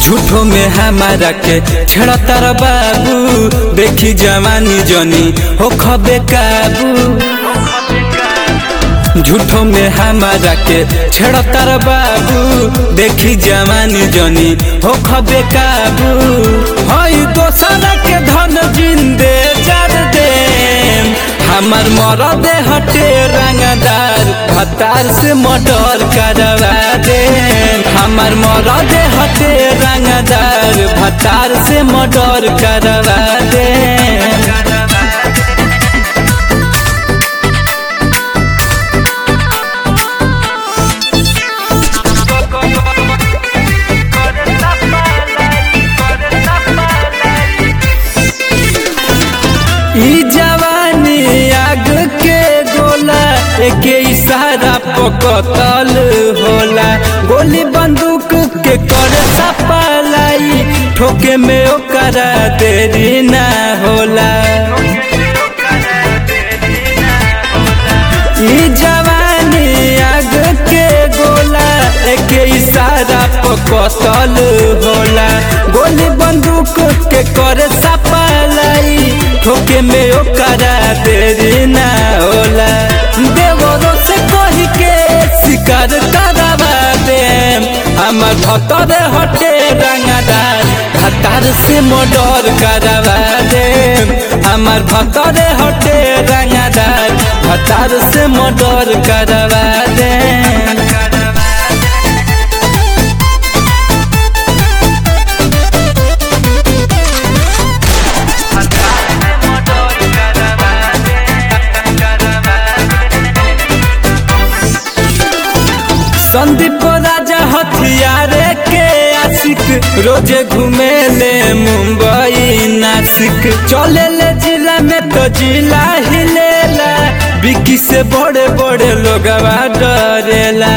झूठो में हमारा के छेड़तर बाबू, देखी जवानी जनी हो खबे काबू। झूठो में हमारा के छेड़तर बाबू, देखी जवानी जनी हो खबे काबू। हई दोसरा के धन जिंदे जर दे, हमार मरद हटे रंगदार, भतार से मर्डर करवा दे। हमार मरद हटे रंगदार, भतार से मर्डर करवा दे। ई जवानी आग के गोला, एक इशारा पकतल होला। गोली बंदूक के कर सपलाई, ठोके में ओकरा देरी ना होला। ई जवानी आग के गोला, एक इशारा पकतल होला। गोली बंदूक के कर सपलाई, ठोके में ओकरा देरी ना होला। देवरों से कही के शिकार करवा दे, हमार भतर हटे रंगदार, भतार से मर्डर करवा दे। हमार भतर हटे रंगदार, भतार से मर्डर करवा दे। संदीप राजा हथियारे के आशिक, रोजे घूमे ले मुंबई नासिक। चले ले जिला में तो जिला हिलेला, बिकी से बड़े बड़े लोगवा डरेला।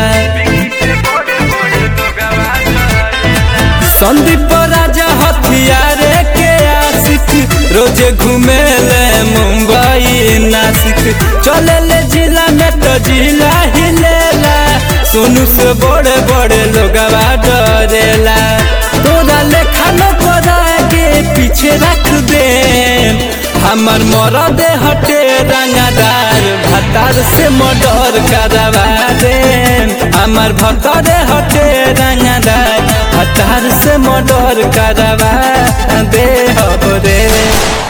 संदीप राजा हथियारे के आशिक, रोजे घूमे ले मुंबई नासिक। चले ले जिला में तो जिला हिलेला, सोनू से बड़े बड़े लोगवा डरेला। तोरा लेखा न तोरा के पीछे रख दे, हमार मरद हटे रंगदार, भतार से मर्डर करवा दे। हमार भतर हटे रंगदार, भतार से मर्डर करवा दे रे।